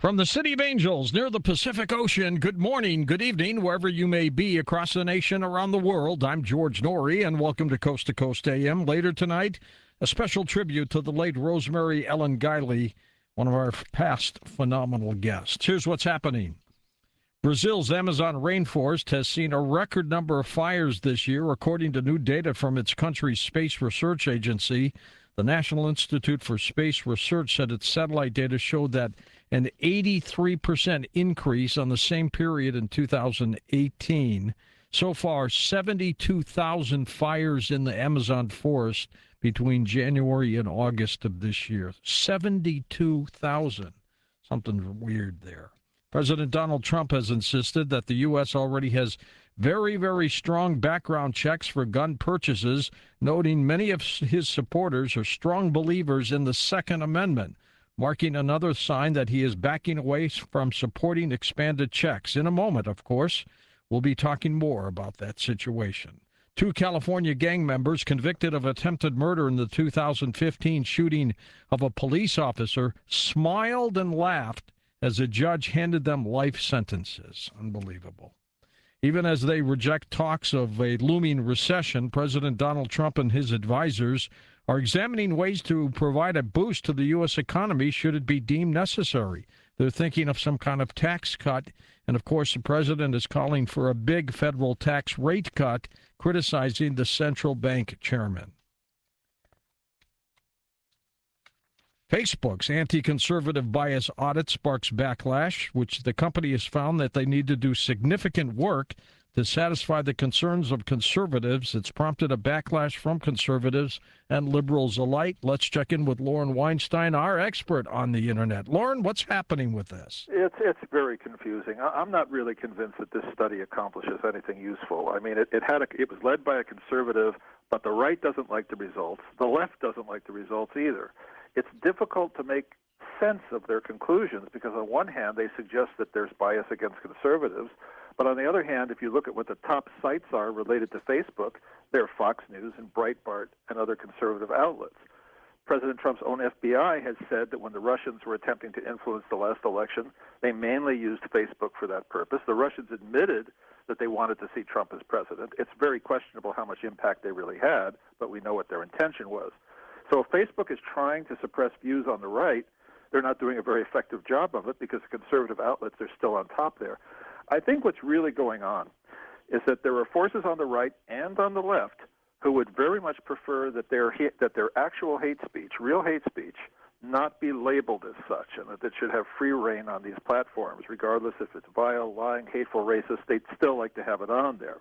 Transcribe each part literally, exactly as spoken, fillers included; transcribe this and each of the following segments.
From the City of Angels near the Pacific Ocean, good morning, good evening, wherever you may be across the nation, around the world. I'm George Norrie, and welcome to Coast to Coast A M. Later tonight, a special tribute to the late Rosemary Ellen Guiley, one of our past phenomenal guests. Here's what's happening. Brazil's Amazon rainforest has seen a record number of fires this year, according to new data from its country's space research agency. The National Institute for Space Research said its satellite data showed that an eighty-three percent increase on the same period in two thousand eighteen. So far, seventy-two thousand fires in the Amazon forest between January and August of this year. seventy-two thousand. Something weird there. President Donald Trump has insisted that the U S already has very, very strong background checks for gun purchases, noting many of his supporters are strong believers in the Second Amendment, marking another sign that he is backing away from supporting expanded checks. In a moment, of course, we'll be talking more about that situation. Two California gang members convicted of attempted murder in the two thousand fifteen shooting of a police officer smiled and laughed as a judge handed them life sentences. Unbelievable. Even as they reject talks of a looming recession, President Donald Trump and his advisors are examining ways to provide a boost to the U S economy should it be deemed necessary. They're thinking of some kind of tax cut. And, of course, the president is calling for a big federal tax rate cut, criticizing the central bank chairman. Facebook's anti-conservative bias audit sparks backlash, which the company has found that they need to do significant work to satisfy the concerns of conservatives. It's prompted a backlash from conservatives and liberals alike. Let's check in with Lauren Weinstein, our expert on the Internet. Lauren, what's happening with this? It's it's very confusing. I'm not really convinced that this study accomplishes anything useful. I mean, it, it had a, it was led by a conservative, but the right doesn't like the results. The left doesn't like the results either. It's difficult to make sense of their conclusions because on one hand they suggest that there's bias against conservatives, but on the other hand, if you look at what the top sites are related to Facebook, they're Fox News and Breitbart and other conservative outlets. President Trump's own F B I has said that when the Russians were attempting to influence the last election, they mainly used Facebook for that purpose. The Russians admitted that they wanted to see Trump as president. It's very questionable how much impact they really had, but we know what their intention was. So if Facebook is trying to suppress views on the right, they're not doing a very effective job of it because the conservative outlets are still on top there. I think what's really going on is that there are forces on the right and on the left who would very much prefer that their that their actual hate speech, real hate speech, not be labeled as such, and that it should have free reign on these platforms, regardless if it's vile, lying, hateful, racist. They'd still like to have it on there.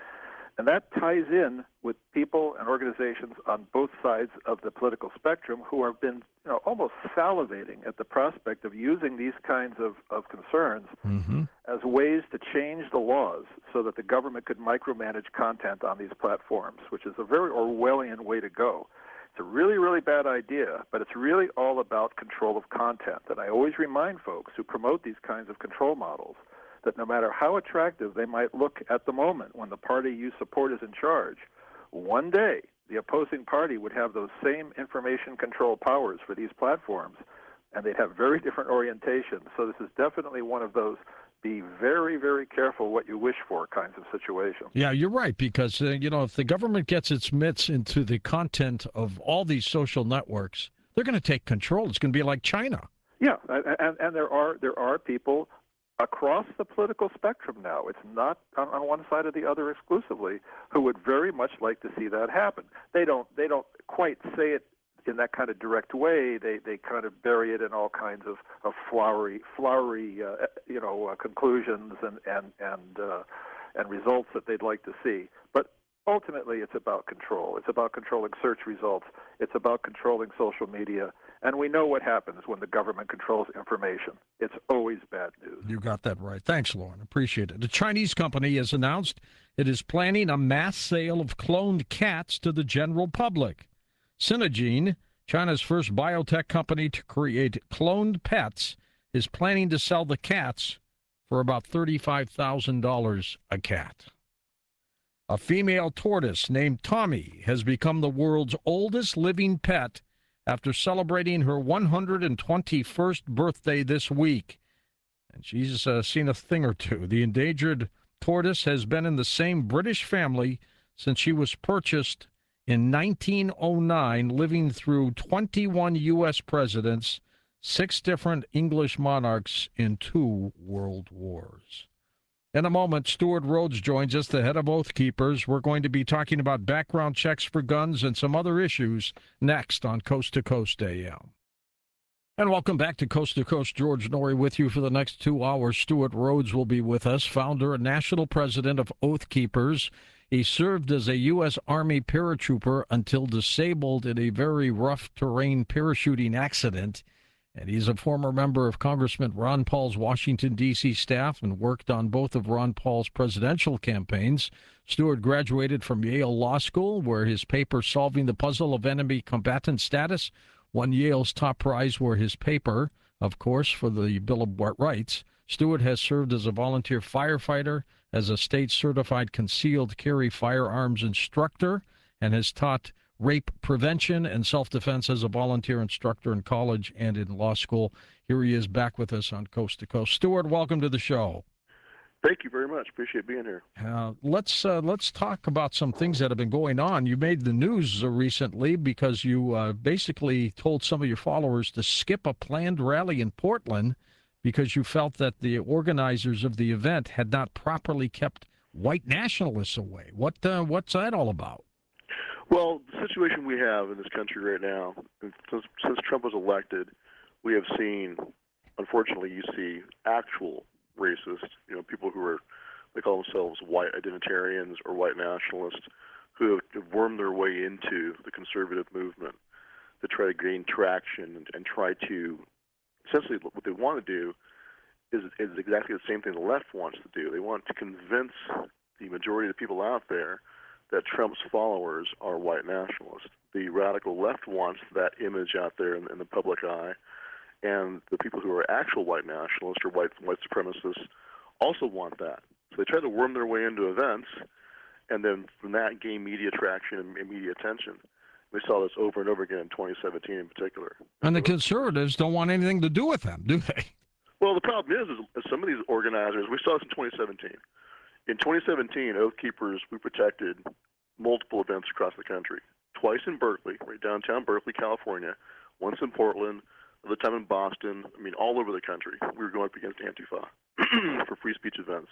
And that ties in with people and organizations on both sides of the political spectrum who have been, you know, almost salivating at the prospect of using these kinds of, of concerns mm-hmm. as ways to change the laws so that the government could micromanage content on these platforms, which is a very Orwellian way to go. It's a really, really bad idea, but it's really all about control of content. And I always remind folks who promote these kinds of control models that no matter how attractive they might look at the moment when the party you support is in charge, one day the opposing party would have those same information control powers for these platforms, and they'd have very different orientations. So this is definitely one of those be very, very careful what you wish for kinds of situations. Yeah, you're right, because, uh, you know, if the government gets its mitts into the content of all these social networks, they're going to take control. It's going to be like China. Yeah, and, and there are there are people across the political spectrum now, it's not on, on one side or the other exclusively, who would very much like to see that happen. They don't they don't quite say it in that kind of direct way. They they kind of bury it in all kinds of, of flowery flowery uh, you know uh, conclusions and and and uh, and results that they'd like to see. But ultimately, it's about control. It's about controlling search results. It's about controlling social media. And we know what happens when the government controls information. It's always bad news. You got that right. Thanks, Lauren. Appreciate it. A Chinese company has announced it is planning a mass sale of cloned cats to the general public. Syngene, China's first biotech company to create cloned pets, is planning to sell the cats for about thirty-five thousand dollars a cat. A female tortoise named Tommy has become the world's oldest living pet after celebrating her one hundred twenty-first birthday this week. and she's uh, seen a thing or two. The endangered tortoise has been in the same British family since she was purchased in nineteen oh nine, living through twenty-one U S presidents, six different English monarchs, in two world wars. In a moment, Stuart Rhodes joins us, the head of Oath Keepers. We're going to be talking about background checks for guns and some other issues next on Coast to Coast A M. And welcome back to Coast to Coast. George Noory with you for the next two hours. Stuart Rhodes will be with us, founder and national president of Oath Keepers. He served as a U S Army paratrooper until disabled in a very rough terrain parachuting accident. And he's a former member of Congressman Ron Paul's Washington, D C staff and worked on both of Ron Paul's presidential campaigns. Stuart graduated from Yale Law School, where his paper, Solving the Puzzle of Enemy Combatant Status, won Yale's top prize, where his paper, of course, for the Bill of Rights. Stuart has served as a volunteer firefighter, as a state-certified concealed carry firearms instructor, and has taught rape prevention and self-defense as a volunteer instructor in college and in law school. Here he is back with us on Coast to Coast. Stuart, welcome to the show. Thank you very much. Appreciate being here. Uh, let's uh, let's talk about some things that have been going on. You made the news uh, recently because you uh, basically told some of your followers to skip a planned rally in Portland because you felt that the organizers of the event had not properly kept white nationalists away. What uh, what's that all about? Well, the situation we have in this country right now, since, since Trump was elected, we have seen, unfortunately, you see actual racists, you know, people who are, they call themselves white identitarians or white nationalists, who have wormed their way into the conservative movement to try to gain traction and, and try to, essentially what they want to do is, is exactly the same thing the left wants to do. They want to convince the majority of the people out there that Trump's followers are white nationalists. The radical left wants that image out there in, in the public eye, and the people who are actual white nationalists or white white supremacists also want that. So they try to worm their way into events, and then from that gain media traction and media attention. We saw this over and over again in twenty seventeen in particular. And the conservatives don't want anything to do with them, do they? Well, the problem is, is some of these organizers, we saw this in twenty seventeen. In twenty seventeen, Oath Keepers, we protected multiple events across the country. Twice in Berkeley, right downtown Berkeley, California. Once in Portland, another time in Boston. I mean, all over the country. We were going up against Antifa for free speech events.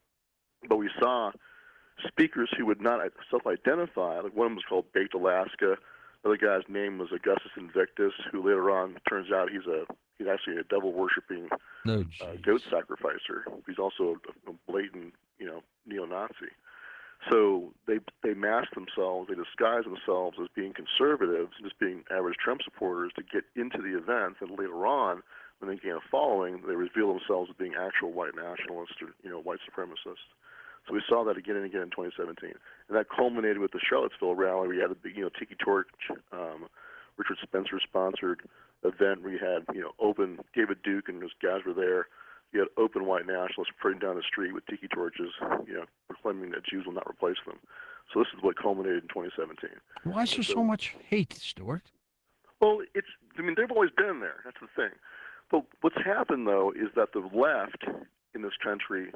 But we saw speakers who would not self-identify. Like one of them was called Baked Alaska. The other guy's name was Augustus Invictus, who later on turns out he's a he's actually a devil-worshipping no, uh, goat sacrificer. He's also a, a blatant, you know, neo-Nazi. So they they mask themselves, they disguise themselves as being conservatives, just being average Trump supporters to get into the event, and later on, when they gain a following, they reveal themselves as being actual white nationalists or, you know, white supremacists. So we saw that again and again in twenty seventeen, and that culminated with the Charlottesville rally. We had a big, you know, Tiki Torch, um, Richard Spencer sponsored event where you had, you know, open David Duke and those guys were there. You had open white nationalists parading down the street with tiki torches, you know, proclaiming that Jews will not replace them. So this is what culminated in twenty seventeen. Why is there so, so much hate, Stuart? Well, it's, I mean, they've always been there. That's the thing. But what's happened, though, is that the left in this country,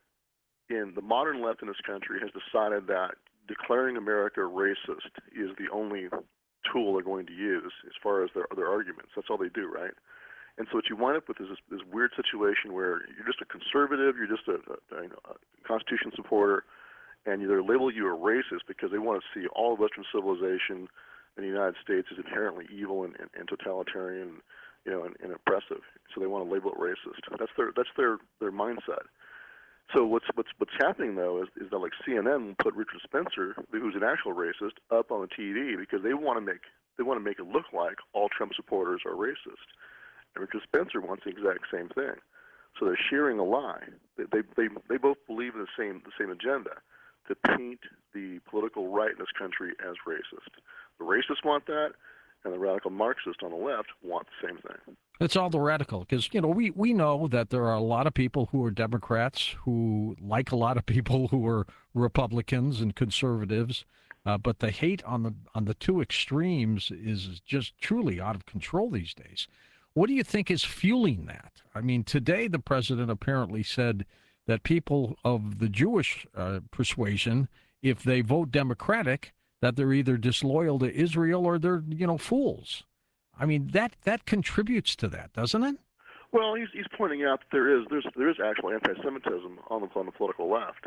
in the modern left in this country, has decided that declaring America racist is the only tool they're going to use as far as their, their arguments. That's all they do, right? And so what you wind up with is this, this weird situation where you're just a conservative, you're just a, a, you know, a Constitution supporter, and they label you a racist because they want to see all of Western civilization in the United States is inherently evil and, and, and totalitarian, you know, and, and oppressive. So they want to label it racist. That's their that's their, their mindset. So what's what's what's happening though is, is that like C N N will put Richard Spencer, who's an actual racist, up on the T V because they want to make they want to make it look like all Trump supporters are racist. And Richard Spencer wants the exact same thing. So they're sharing a lie. They, they, they, they both believe in the same, the same agenda, to paint the political right in this country as racist. The racists want that, and the radical Marxists on the left want the same thing. It's all the radical, because, you know, we, we know that there are a lot of people who are Democrats who like a lot of people who are Republicans and conservatives, uh, but the hate on the on the two extremes is just truly out of control these days. What do you think is fueling that? I mean, today the president apparently said that people of the Jewish uh, persuasion, if they vote Democratic, that they're either disloyal to Israel or they're, you know, fools. I mean, that that contributes to that, doesn't it? Well, he's he's pointing out that there is there's there is actual anti-Semitism on the on the political left.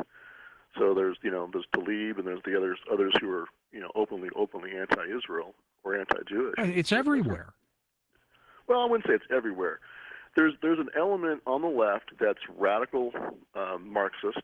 So there's you know there's Tlaib and there's the others others who are you know openly openly anti-Israel or anti-Jewish. It's everywhere. Well, I wouldn't say it's everywhere. There's there's an element on the left that's radical um, Marxist,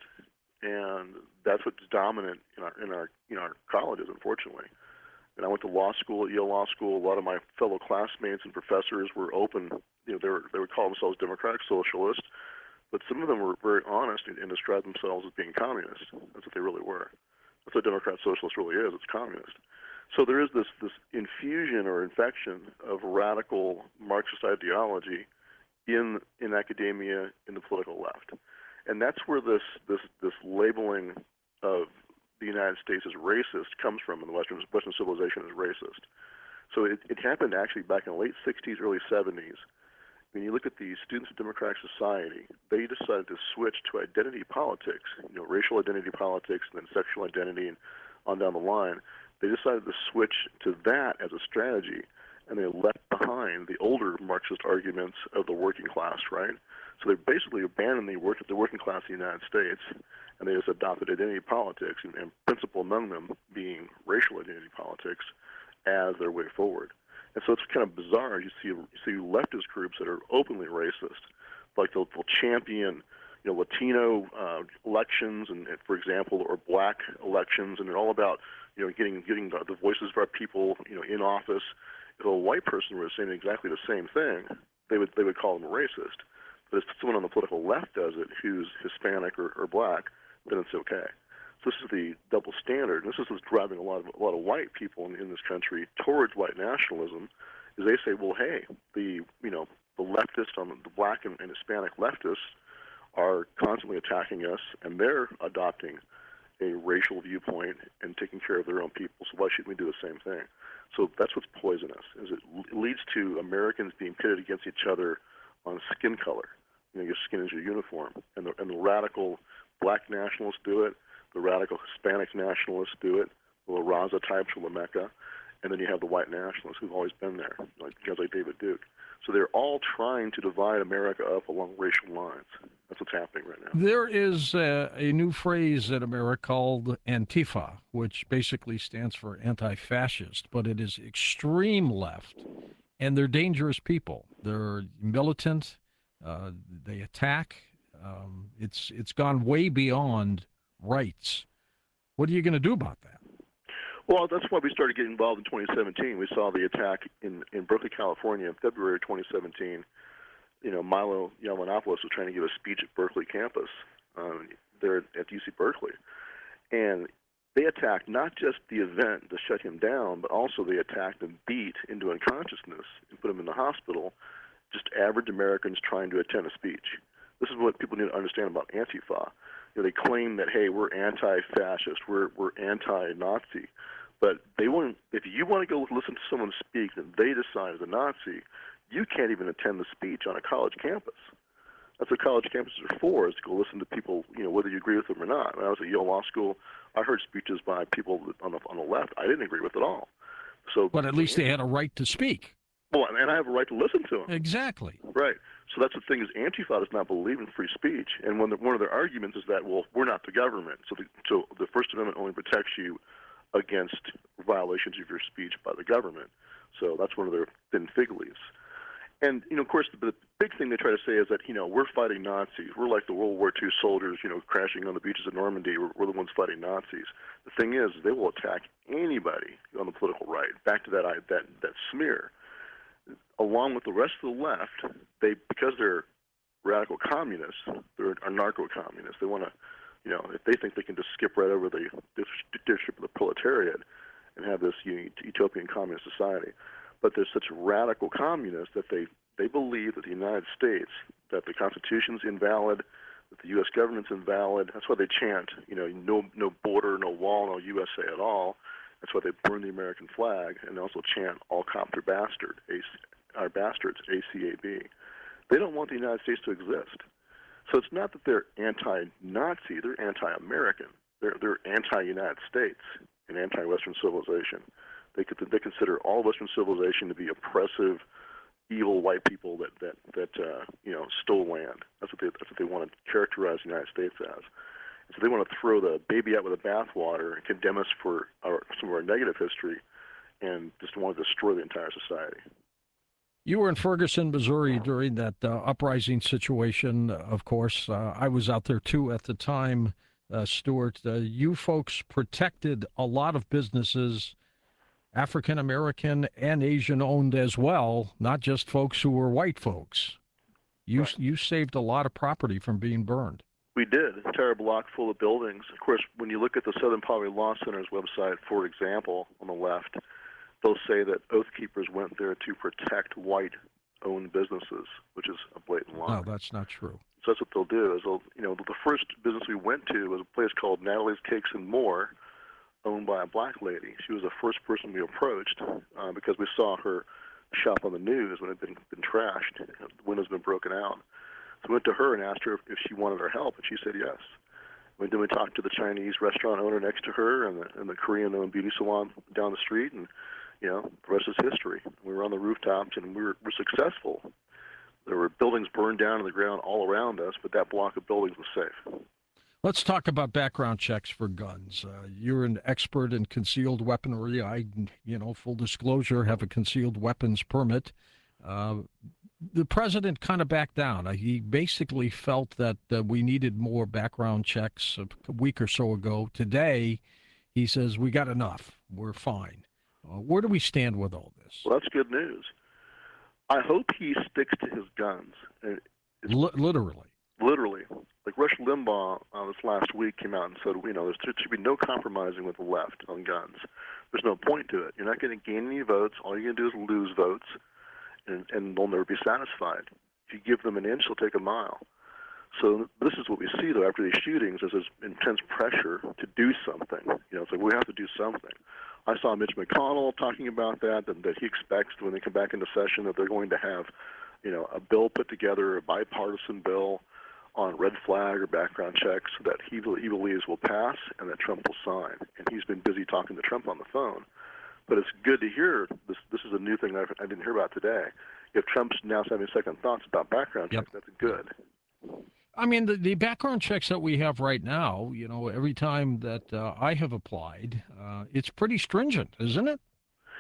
and that's what's dominant in our in our in our colleges, unfortunately. And I went to law school at Yale Law School. A lot of my fellow classmates and professors were open. You know, they were they would call themselves democratic socialists, but some of them were very honest and, and described themselves as being communist. That's what they really were. That's what democrat socialist really is. It's communist. So there is this this infusion or infection of radical Marxist ideology in in academia, in the political left, and that's where this this this labeling of the United States as racist comes from, and the Western Western civilization is racist. So it, it happened actually back in the late sixties, early seventies. When you look at the Students of Democratic Society, they decided to switch to identity politics, you know, racial identity politics, and then sexual identity, and on down the line. They decided to switch to that as a strategy, and they left behind the older Marxist arguments of the working class, right? So they basically abandoned the, work, the working class of the United States, and they just adopted identity politics, and, and principal among them being racial identity politics as their way forward. And so it's kind of bizarre. You see, you see leftist groups that are openly racist, like they'll, they'll champion, you know, Latino uh, elections, and, and for example, or black elections, and they're all about, you know, getting getting the, the voices of our people, you know, in office. If a white person were saying exactly the same thing, they would they would call them a racist. But if someone on the political left does it, who's Hispanic or, or black, then it's okay. So this is the double standard. And this is what's driving a lot of a lot of white people in, in this country towards white nationalism. Is they say, well, hey, the you know the leftists on the, the black and, and Hispanic leftists are constantly attacking us, and they're adopting a racial viewpoint and taking care of their own people. So why shouldn't we do the same thing? So that's what's poisonous. Is it leads to Americans being pitted against each other on skin color. You know, your skin is your uniform, and the and the radical black nationalists do it. The radical Hispanic nationalists do it. The La Raza types from La Mecca, and then you have the white nationalists who've always been there, like guys like David Duke. So they're all trying to divide America up along racial lines. That's what's happening right now. There is a, a new phrase in America called Antifa, which basically stands for anti-fascist, but it is extreme left, and they're dangerous people. They're militant. Uh, they attack. Um, it's it's gone way beyond rights. What are you going to do about that? Well, that's why we started getting involved in twenty seventeen. We saw the attack in, in Berkeley, California in February of twenty seventeen. You know, Milo Yiannopoulos was trying to give a speech at Berkeley campus um, there at U C Berkeley. And they attacked not just the event to shut him down, but also they attacked and beat into unconsciousness and put him in the hospital, just average Americans trying to attend a speech. This is what people need to understand about Antifa. You know, they claim that, hey, we're anti-fascist, we're we're anti-Nazi, but they want. If you want to go listen to someone speak and they decide as a Nazi, you can't even attend the speech on a college campus. That's what college campuses are for, is to go listen to people, you know, whether you agree with them or not. When I was at Yale Law School, I heard speeches by people on the on the left I didn't agree with at all. So, but at least they had a right to speak. Well, and I have a right to listen to them. Exactly. Right. So that's the thing, is Antifa does not believe in free speech. And one of, the, one of their arguments is that, well, we're not the government. So the, so the First Amendment only protects you against violations of your speech by the government. So that's one of their thin fig leaves. And, you know, of course, the, the big thing they try to say is that, you know, we're fighting Nazis. We're like the World War Two soldiers, you know, crashing on the beaches of Normandy. We're, we're the ones fighting Nazis. The thing is, they will attack anybody on the political right. Back to that that that smear. Along with the rest of the left, they because they're radical communists, they're are narco-communists. They want to, you know, if they think they can just skip right over the dictatorship of the proletariat and have this utopian communist society. But they're such radical communists that they, they believe that the United States, that the Constitution's invalid, that the U S government's invalid. That's why they chant, you know, no no border, no wall, no U S A at all. That's why they burn the American flag, and they also chant all cops are bastard, A C, are bastards, A C A B. They don't want the United States to exist. So it's not that they're anti-Nazi, they're anti-American. They're, they're anti-United States and anti-Western civilization. They, could, they consider all Western civilization to be oppressive, evil white people that, that, that uh, you know, stole land. That's what, they, that's what they want to characterize the United States as. And so they want to throw the baby out with the bathwater and condemn us for our, some of our negative history and just want to destroy the entire society. You were in Ferguson, Missouri during that uh, uprising situation, of course. Uh, I was out there, too, at the time, uh, Stuart. Uh, you folks protected a lot of businesses, African-American and Asian-owned as well, not just folks who were white folks. You, Right. you saved a lot of property from being burned. We did. An entire block full of buildings. Of course, when you look at the Southern Poverty Law Center's website, for example, on the left, they'll say that Oath Keepers went there to protect white-owned businesses, which is a blatant lie. No, that's not true. So that's what they'll do. Is they'll, you know, the first business we went to was a place called Natalie's Cakes and More, owned by a black lady. She was the first person we approached uh, because we saw her shop on the news when it had been, been trashed. The windows had been broken out. So we went to her and asked her if, if she wanted our help, and she said yes. We, then we talked to the Chinese restaurant owner next to her and the, and the Korean-owned beauty salon down the street, and you know, the rest is history. We were on the rooftops, and we were, were successful. There were buildings burned down to the ground all around us, but that block of buildings was safe. Let's talk about background checks for guns. Uh, you're an expert in concealed weaponry. I, you know, full disclosure, have a concealed weapons permit. Uh, the president kind of backed down. Uh, he basically felt that uh, we needed more background checks a week or so ago. Today, he says, we got enough. We're fine. Uh, where do we stand with all this? Well, that's good news. I hope he sticks to his guns. And it's L- literally. Literally. Like Rush Limbaugh uh, this last week came out and said, you know, there should be no compromising with the left on guns. There's no point to it. You're not going to gain any votes. All you're going to do is lose votes, and, and they'll never be satisfied. If you give them an inch, they'll take a mile. So this is what we see, though, after these shootings, is this intense pressure to do something. You know, it's like we have to do something. I saw Mitch McConnell talking about that, and that he expects when they come back into session that they're going to have, you know, a bill put together, a bipartisan bill on red flag or background checks that he, he believes will pass and that Trump will sign. And he's been busy talking to Trump on the phone. But it's good to hear. This This is a new thing that I didn't hear about today. If Trump's now having second thoughts about background checks, yep. That's good. I mean, the, the background checks that we have right now, you know, every time that uh, I have applied, uh, it's pretty stringent, isn't it?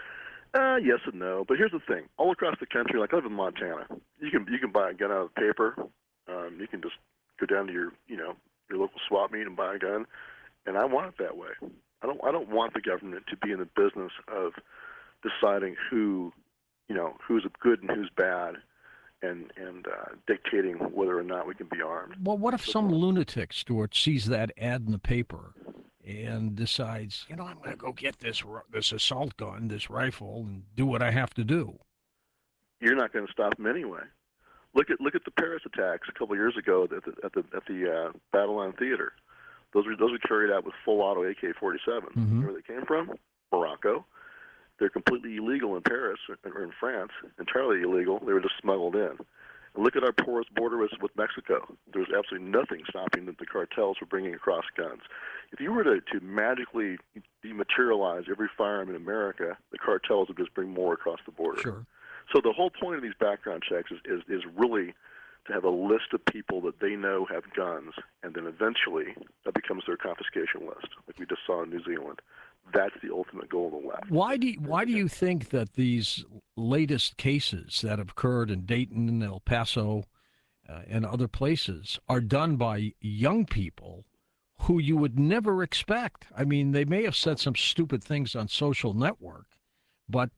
Uh, yes and no. But here's the thing. All across the country, like I live in Montana, you can you can buy a gun out of the paper. Um, you can just go down to your, you know, your local swap meet and buy a gun. And I want it that way. I don't I don't want the government to be in the business of deciding who, you know, who's good and who's bad, and and uh, dictating whether or not we can be armed. Well, what if some lunatic, Stuart, sees that ad in the paper and decides, you know, I'm going to go get this this assault gun, this rifle, and do what I have to do? You're not going to stop him anyway. Look at look at the Paris attacks a couple of years ago at the at the at the uh, Babylon Theater. Those were those were carried out with full auto A K forty-seven. Mm-hmm. Where they came from? Morocco. They're completely illegal in Paris or in France, entirely illegal. They were just smuggled in. And look at our porous border with, with Mexico. There's absolutely nothing stopping the, the cartels from bringing across guns. If you were to, to magically dematerialize every firearm in America, the cartels would just bring more across the border. Sure. So the whole point of these background checks is, is, is really to have a list of people that they know have guns, and then eventually that becomes their confiscation list, like we just saw in New Zealand. That's the ultimate goal of the left. Why do you, why do you think that these latest cases that have occurred in Dayton and El Paso uh, and other places are done by young people who you would never expect? I mean, they may have said some stupid things on social network, but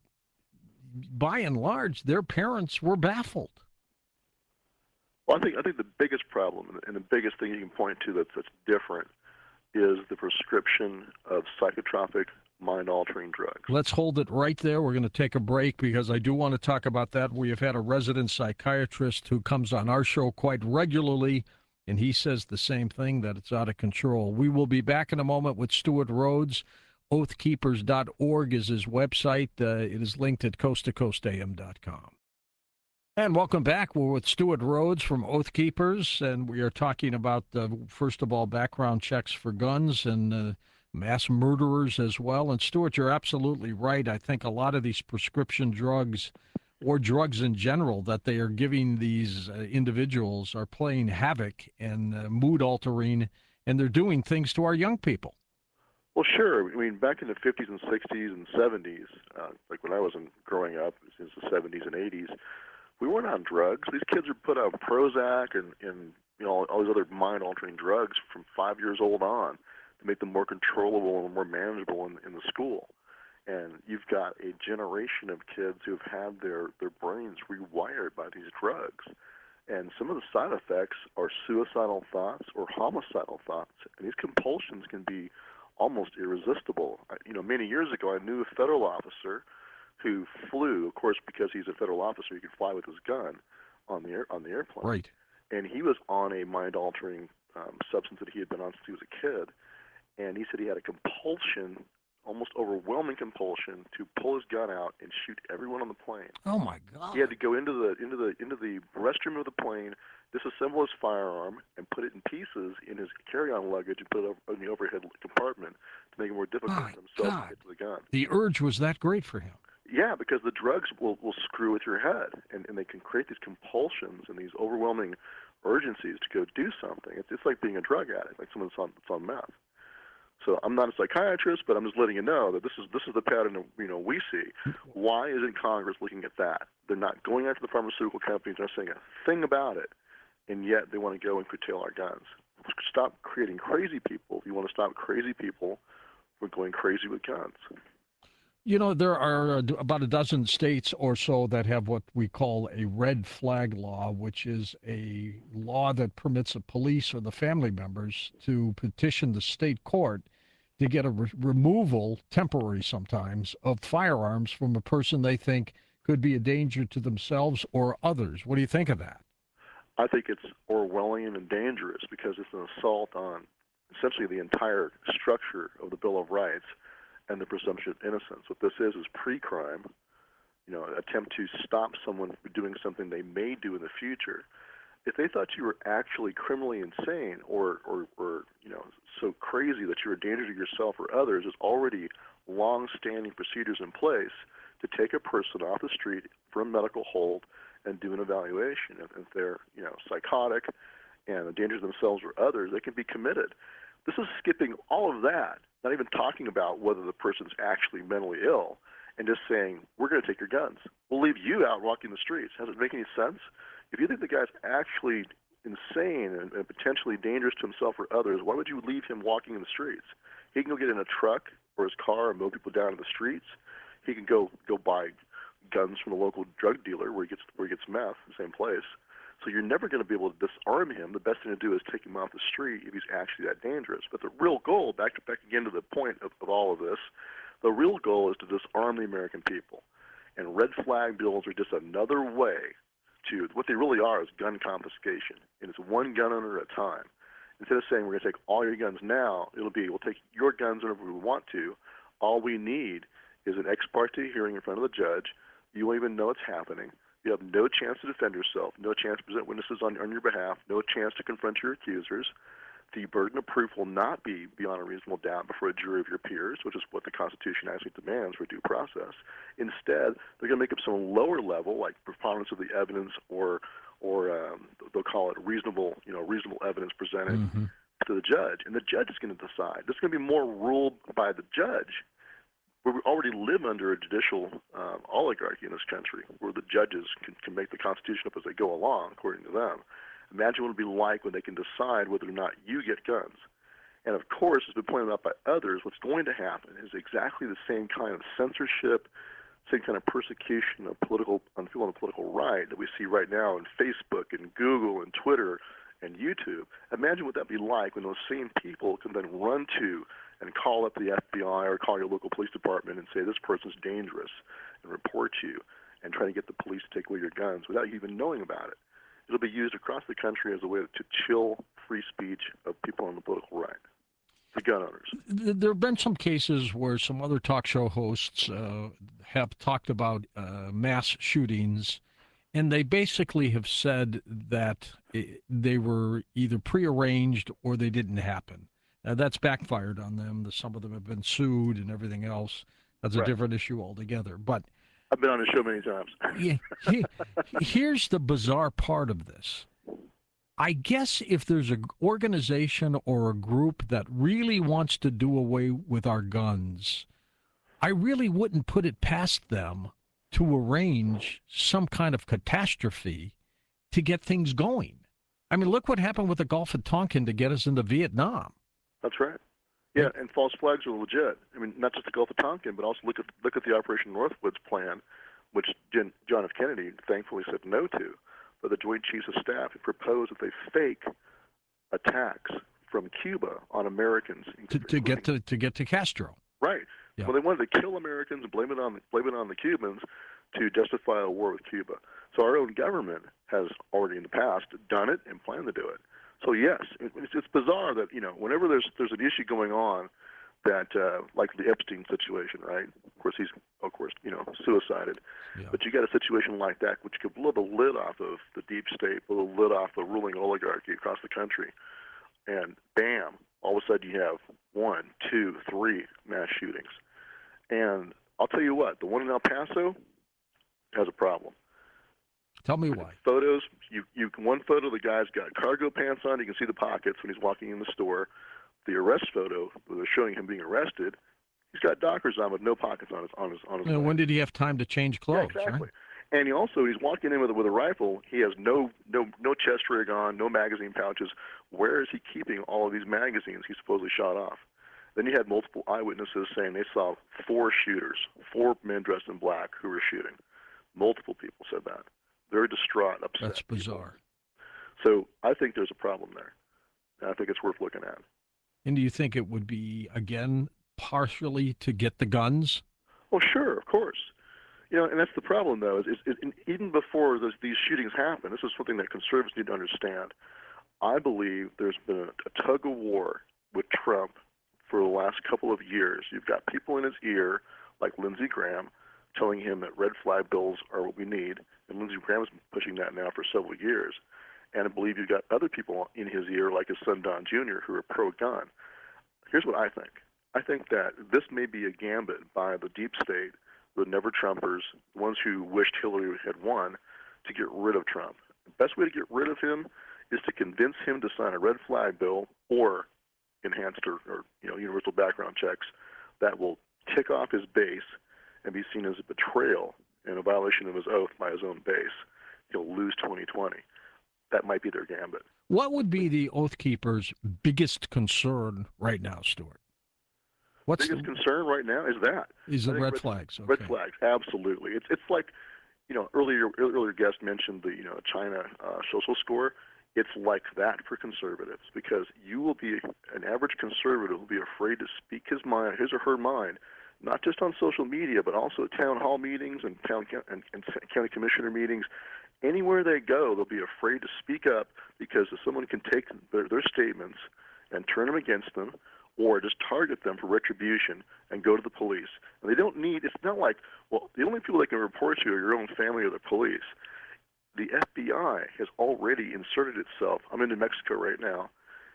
by and large, their parents were baffled. Well, I think I think the biggest problem and the biggest thing you can point to that's, that's different is the prescription of psychotropic, mind-altering drugs. Let's hold it right there. We're going to take a break because I do want to talk about that. We have had a resident psychiatrist who comes on our show quite regularly, and he says the same thing, that it's out of control. We will be back in a moment with Stuart Rhodes. oath keepers dot org is his website. Uh, it is linked at coast to coast a m dot com. And welcome back. We're with Stuart Rhodes from Oath Keepers, and we are talking about, uh, first of all, background checks for guns and uh, mass murderers as well. And Stuart, you're absolutely right. I think a lot of these prescription drugs or drugs in general that they are giving these uh, individuals are playing havoc and uh, mood altering, and they're doing things to our young people. Well, sure. I mean, back in the fifties and sixties and seventies, uh, like when I was in, growing up, since the seventies and eighties, we weren't on drugs. These kids were put on Prozac and, and you know all these other mind-altering drugs from five years old on to make them more controllable and more manageable in, in the school. And you've got a generation of kids who've had their, their brains rewired by these drugs. And some of the side effects are suicidal thoughts or homicidal thoughts. And these compulsions can be almost irresistible. You know, many years ago, I knew a federal officer who flew, of course, because he's a federal officer, he could fly with his gun on the air, on the airplane. Right. And he was on a mind-altering um, substance that he had been on since he was a kid. And he said he had a compulsion, almost overwhelming compulsion, to pull his gun out and shoot everyone on the plane. Oh my God! He had to go into the into the into the restroom of the plane, disassemble his firearm, and put it in pieces in his carry-on luggage and put it over, in the overhead compartment to make it more difficult My for himself God. to get to the gun. The urge was that great for him. Yeah, because the drugs will, will screw with your head, and, and they can create these compulsions and these overwhelming urgencies to go do something. It's, it's like being a drug addict, like someone that's on, that's on meth. So I'm not a psychiatrist, but I'm just letting you know that this is this is the pattern that, you know, we see. Why isn't Congress looking at that? They're not going after the pharmaceutical companies. They're not saying a thing about it, and yet they want to go and curtail our guns. Stop creating crazy people if you want to stop crazy people from going crazy with guns. You know, there are about a dozen states or so that have what we call a red flag law, which is a law that permits the police or the family members to petition the state court to get a re- removal, temporary sometimes, of firearms from a person they think could be a danger to themselves or others. What do you think of that? I think it's Orwellian and dangerous because it's an assault on essentially the entire structure of the Bill of Rights and the presumption of innocence. What this is is pre-crime, you know, attempt to stop someone from doing something they may do in the future. If they thought you were actually criminally insane or, or, or you know, so crazy that you're a danger to yourself or others, there's already long-standing procedures in place to take a person off the street for a medical hold and do an evaluation. If, if they're, you know, psychotic and a danger to themselves or others, they can be committed. This is skipping all of that, not even talking about whether the person's actually mentally ill, and just saying, we're going to take your guns. We'll leave you out walking the streets. Does it make any sense? If you think the guy's actually insane and, and potentially dangerous to himself or others, why would you leave him walking in the streets? He can go get in a truck or his car and mow people down in the streets. He can go go buy guns from a local drug dealer where he gets where he gets meth, the same place. So you're never going to be able to disarm him. The best thing to do is take him off the street if he's actually that dangerous. But the real goal, back to, back again to the point of, of all of this, the real goal is to disarm the American people. And red flag bills are just another way to, what they really are is gun confiscation. And it's one gun owner at a time. Instead of saying we're going to take all your guns now, it'll be we'll take your guns whenever we want to. All we need is an ex parte hearing in front of the judge. You won't even know it's happening. You have no chance to defend yourself, no chance to present witnesses on, on your behalf, no chance to confront your accusers. The burden of proof will not be beyond a reasonable doubt before a jury of your peers, which is what the Constitution actually demands for due process. Instead, they're going to make up some lower level, like preponderance of the evidence, or or um, they'll call it reasonable, you know, reasonable evidence presented mm-hmm. to the judge, and the judge is going to decide. There's going to be more ruled by the judge. We already live under a judicial um, oligarchy in this country, where the judges can, can make the Constitution up as they go along, according to them. Imagine what it would be like when they can decide whether or not you get guns. And of course, as has been pointed out by others, what's going to happen is exactly the same kind of censorship, same kind of persecution of political, on people on the political right that we see right now in Facebook and Google and Twitter and YouTube. Imagine what that would be like when those same people can then run to and call up the F B I or call your local police department and say this person's dangerous and report you and try to get the police to take away your guns without you even knowing about it. It'll be used across the country as a way to chill free speech of people on the political right, the gun owners. There have been some cases where some other talk show hosts uh, have talked about uh, mass shootings And they basically have said that i- they were either prearranged or they didn't happen. Uh, that's backfired on them. The- Some of them have been sued and everything else. That's a Right. different issue altogether. But I've been on the show many times. yeah, he, here's the bizarre part of this. I guess if there's an organization or a group that really wants to do away with our guns, I really wouldn't put it past them to arrange some kind of catastrophe to get things going. I mean, look what happened with the Gulf of Tonkin to get us into Vietnam. That's right. Yeah, and false flags are legit. I mean, not just the Gulf of Tonkin, but also look at look at the Operation Northwoods plan, which Jen, John F. Kennedy thankfully said no to. But the Joint Chiefs of Staff had proposed that they fake attacks from Cuba on Americans to, to get to to get to Castro. Right. Yeah. Well, they wanted to kill Americans and blame it on blame it on the Cubans to justify a war with Cuba. So our own government has already in the past done it and planned to do it. So yes, it, it's, it's bizarre that you know whenever there's there's an issue going on that uh, like the Epstein situation, right? Of course he's of course you know suicided, Yeah. but you got a situation like that which could blow the lid off of the deep state, blow the lid off the ruling oligarchy across the country, and bam, all of a sudden you have one, two, three mass shootings. And I'll tell you what, the one in El Paso has a problem. Tell me why. Photos, you you one photo, the guy's got cargo pants on. You can see the pockets when he's walking in the store. The arrest photo, where they're showing him being arrested, he's got Dockers on with no pockets on his on his on his. And when did he have time to change clothes? Yeah, exactly. Right? And he also he's walking in with a, with a rifle. He has no no no chest rig on, no magazine pouches. Where is he keeping all of these magazines he supposedly shot off? Then you had multiple eyewitnesses saying they saw four shooters, four men dressed in black who were shooting. Multiple people said that. Very distraught, upset. That's bizarre. People. So I think there's a problem there. And I think it's worth looking at. And do you think it would be, again, partially to get the guns? Well, sure, of course. You know, and that's the problem, though, is, is, is even before those, these shootings happen, this is something that conservatives need to understand. I believe there's been a, a tug of war with Trump for the last couple of years. You've got people in his ear, like Lindsey Graham, telling him that red flag bills are what we need, and Lindsey Graham has been pushing that now for several years. And I believe you've got other people in his ear, like his son Don Junior, who are pro-gun. Here's what I think. I think that this may be a gambit by the deep state, the never-Trumpers, the ones who wished Hillary had won, to get rid of Trump. The best way to get rid of him is to convince him to sign a red flag bill or enhanced or, or you know universal background checks that will tick off his base and be seen as a betrayal and a violation of his oath by his own base. He'll lose twenty twenty. That might be their gambit. What would be the Oath Keepers' biggest concern right now, Stuart? What's biggest the, concern right now is that is the I think red, red flags? Okay. Red flags, absolutely. It's it's like, you know, earlier earlier guest mentioned the you know China uh, social score. It's like that for conservatives because you will be an average conservative will be afraid to speak his mind, his or her mind, not just on social media, but also at town hall meetings and town and, and county commissioner meetings. Anywhere they go, they'll be afraid to speak up because if someone can take their, their statements and turn them against them, or just target them for retribution and go to the police. And they don't need, it's not like, well, the only people that can report you are your own family or the police. The F B I has already inserted itself. I'm in New Mexico right now.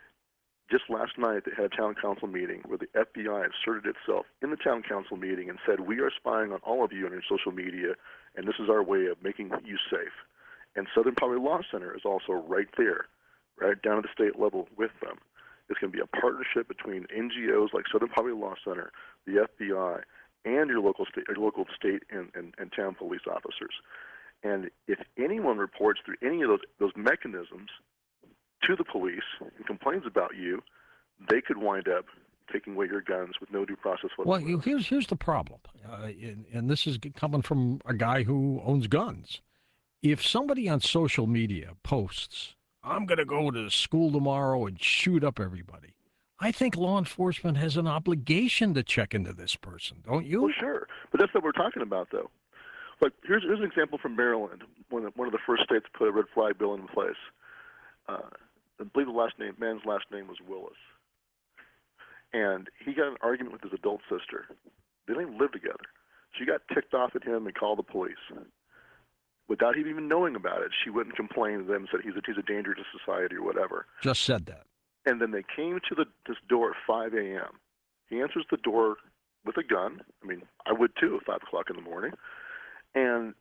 Just last night, they had a town council meeting where the F B I inserted itself in the town council meeting and said, we are spying on all of you on your social media, and this is our way of making you safe. And Southern Poverty Law Center is also right there, right down at the state level with them. It's going to be a partnership between N G Os like Southern Poverty Law Center, the F B I, and your local state, your local state and, and, and town police officers. And if anyone reports through any of those those mechanisms to the police and complains about you, they could wind up taking away your guns with no due process whatsoever. Well, you, here's here's the problem, uh, and, and this is coming from a guy who owns guns. If somebody on social media posts, I'm going to go to school tomorrow and shoot up everybody, I think law enforcement has an obligation to check into this person, don't you? Well, sure. But that's what we're talking about, though. Like, here's, here's an example from Maryland, when one of the first states to put a red flag bill in place. Uh, I believe the last name, man's last name was Willis. And he got an argument with his adult sister. They didn't even live together. She got ticked off at him and called the police. without him even knowing about it, she went and complained to them, said he's a, he's a danger to society or whatever. Just said that. And then they came to the, this door at five a.m. He answers the door with a gun. I mean, I would too at five o'clock in the morning. And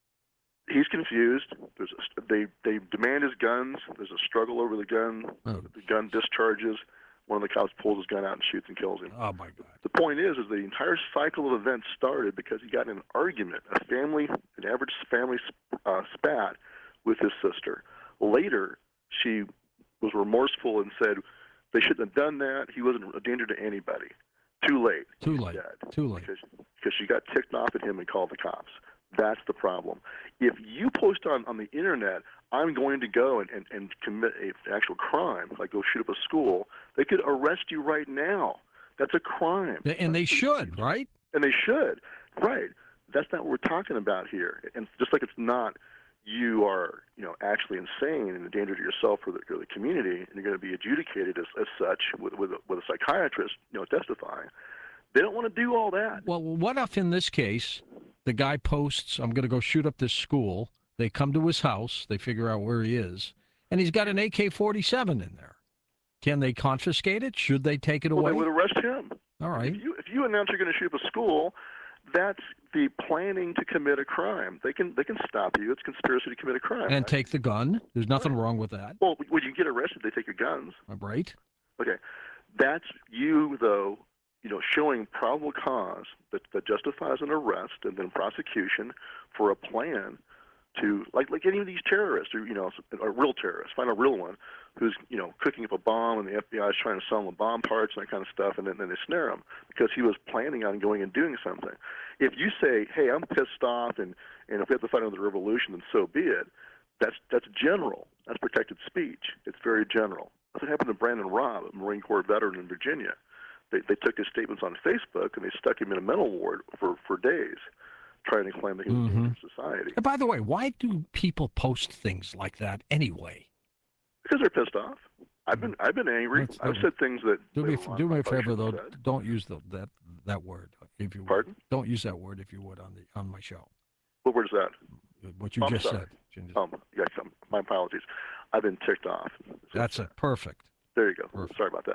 he's confused. There's a, they they demand his guns. There's a struggle over the gun. Oh. The gun discharges. One of the cops pulls his gun out and shoots and kills him. Oh, my God. The point is, is the entire cycle of events started because he got in an argument, a family, an average family uh, spat with his sister. Later, she was remorseful and said they shouldn't have done that. He wasn't a danger to anybody. Too late. Too late. Dead. Too late. Because, because she got ticked off at him and called the cops. That's the problem. If you post on, on the internet, I'm going to go and, and, and commit an actual crime, like go shoot up a school, they could arrest you right now. That's a crime. And they should, right? And they should. Right. That's not what we're talking about here. And just like it's not you are, you know, actually insane and a danger to yourself or the, or the community, and you're going to be adjudicated as, as such with, with, a, with a psychiatrist, you know, testifying. They don't want to do all that. Well, what if in this case the guy posts, I'm going to go shoot up this school. They come to his house. They figure out where he is. And he's got an A K forty-seven in there. Can they confiscate it? Should they take it away? Well, they would arrest him. All right. If you, if you announce you're going to shoot up a school, that's the planning to commit a crime. They can they can stop you. It's conspiracy to commit a crime. And right? take the gun. There's nothing Right. wrong with that. Well, when you get arrested, they take your guns. All right. Okay. That's you, though, you know, showing probable cause that, that justifies an arrest and then prosecution for a plan to, like like any of these terrorists, or, you know, a real terrorist, find a real one who's, you know, cooking up a bomb and the F B I is trying to sell him the bomb parts and that kind of stuff, and then, then they snare him because he was planning on going and doing something. If you say, hey, I'm pissed off, and, and if we have to fight another revolution, then so be it, that's, that's general. That's protected speech. It's very general. That's what happened to Brandon Robb, a Marine Corps veteran in Virginia. They, they took his statements on Facebook and they stuck him in a mental ward for, for days, trying to claim that he was Mm-hmm. a danger to society. And by the way, why do people post things like that anyway? Because they're pissed off. I've been I've been angry. That's- I've said things that Do me, later on do me I a probably favor, though. shouldn't have said. Don't use the, that that word, if you would. Pardon? Don't use that word, if you would, on the on my show. What word is that? What you I'm just sorry. said. Um, yes, um, my apologies. I've been ticked off. So, That's it. Perfect. there you go. Perfect. Sorry about that.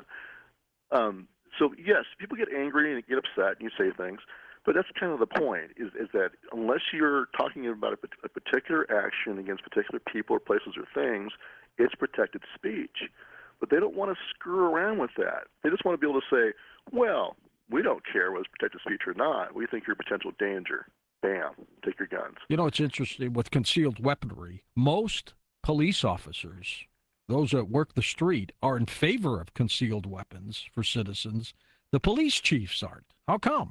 Um, so yes, people get angry and get upset, and you say things, but that's kind of the point. Is is that unless you're talking about a, a particular action against particular people or places or things, it's protected speech. But they don't want to screw around with that. They just want to be able to say, well, we don't care whether it's protected speech or not. We think you're a potential danger. Bam, take your guns. You know, it's interesting with concealed weaponry. Most police officers, those that work the street, are in favor of concealed weapons for citizens. The police chiefs aren't. How come?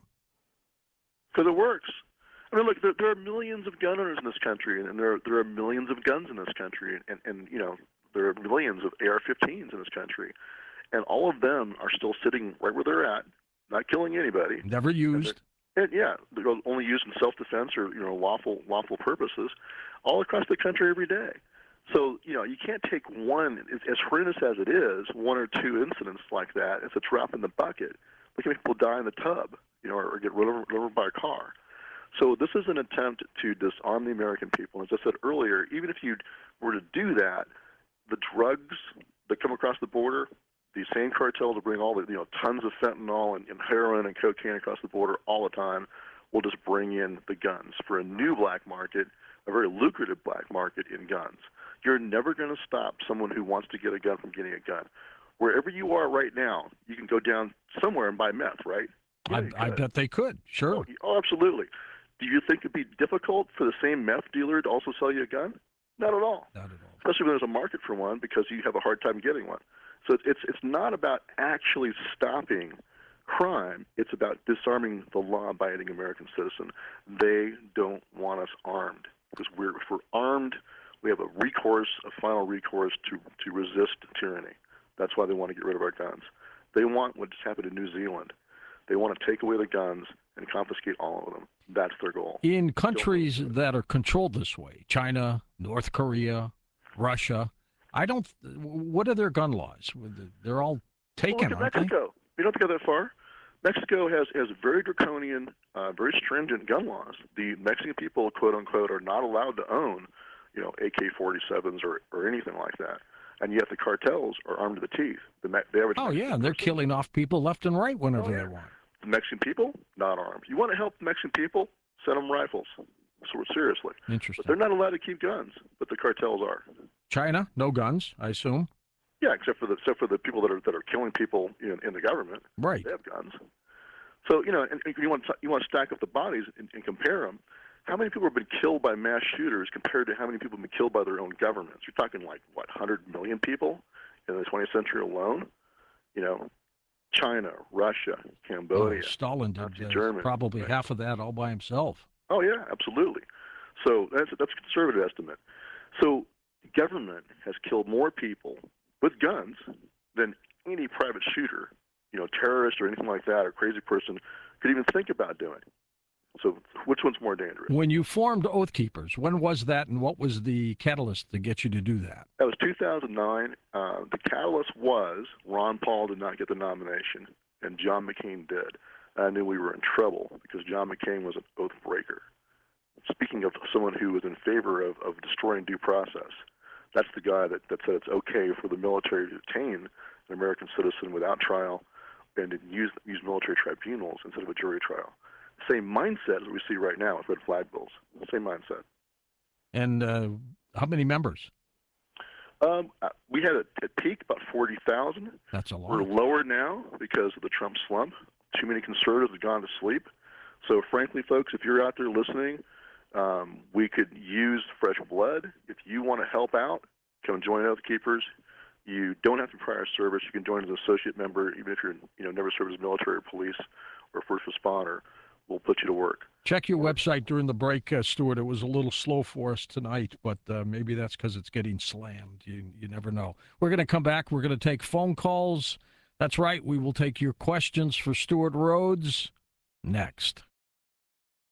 Because it works. I mean, look, there, there are millions of gun owners in this country, and there are, there are millions of guns in this country, and, and you know, there are millions of A R fifteens in this country, and all of them are still sitting right where they're at, not killing anybody. Never used. And yeah, they're only used in self-defense or you know lawful lawful purposes, all across the country every day. So you know you can't take one, as horrendous as it is, one or two incidents like that. It's a drop in the bucket. We can make people die in the tub, you know, or, or get run over, run over by a car. So this is an attempt to disarm the American people. As I said earlier, even if you were to do that, the drugs that come across the border, these same cartels will bring all the, you know, tons of fentanyl and, and heroin and cocaine across the border all the time. We'll just bring in the guns for a new black market, a very lucrative black market in guns. You're never going to stop someone who wants to get a gun from getting a gun. Wherever you are right now, you can go down somewhere and buy meth, right? Yeah, I, you I could. bet they could. Sure. Oh, oh, absolutely. Do you think it'd be difficult for the same meth dealer to also sell you a gun? Not at all. Not at all. Especially when there's a market for one, because you have a hard time getting one. So it's it's, it's not about actually stopping crime. It's about disarming the law-abiding American citizen. They don't want us armed because we're if we're armed, we have a recourse, a final recourse to to resist tyranny. That's why they want to get rid of our guns. They want what just happened in New Zealand. They want to take away the guns and confiscate all of them. That's their goal. In countries that are controlled this way, China, North Korea, Russia, I don't. What are their gun laws? They're all Well, taken, look at aren't they? Mexico. You don't have to go that far. Mexico has, has very draconian, uh, very stringent gun laws. The Mexican people, quote unquote, are not allowed to own, you know, A K forty-sevens or, or anything like that. And yet the cartels are armed to the teeth. The, the average Oh, Mexican yeah, and they're person, killing off people left and right whenever Oh, yeah. they want. the Mexican people, not armed. You want to help the Mexican people? Send them rifles. So seriously. Interesting. But they're not allowed to keep guns, but the cartels are. China, no guns, I assume. Yeah, except for the except for the people that are that are killing people in, in the government. Right. They have guns. So you know, and, and you want to, you want to stack up the bodies and, and compare them. How many people have been killed by mass shooters compared to how many people have been killed by their own governments? You're talking like what, one hundred million people in the twentieth century alone. You know, China, Russia, Cambodia, Oh, Stalin Nazi did uh, Germany, probably right. half of that all by himself. Oh yeah, absolutely. So that's that's a conservative estimate. So government has killed more people with guns than any private shooter, you know, terrorist or anything like that, or crazy person could even think about doing. So which one's more dangerous? When you formed Oath Keepers, when was that, and what was the catalyst to get you to do that? That was two thousand nine. Uh, the catalyst was Ron Paul did not get the nomination, and John McCain did. I knew we were in trouble because John McCain was an oath breaker. Speaking of someone who was in favor of, of destroying due process, that's the guy that, that said it's okay for the military to detain an American citizen without trial and to use, use military tribunals instead of a jury trial. Same mindset as we see right now with red flag bills. Same mindset. And uh, how many members? Um, uh, we had at, at peak about forty thousand. That's a lot. We're lower now because of the Trump slump. Too many conservatives have gone to sleep. So frankly, folks, if you're out there listening, um, we could use fresh blood. If you want to help out, come join Oath Keepers. You don't have to be prior service. You can join as an associate member, even if you're you know never served as military or police or first responder. We'll put you to work. Check your website during the break, uh, Stuart. It was a little slow for us tonight, but uh, maybe that's because it's getting slammed. You, you never know. We're going to come back. We're going to take phone calls. That's right. We will take your questions for Stuart Rhodes next.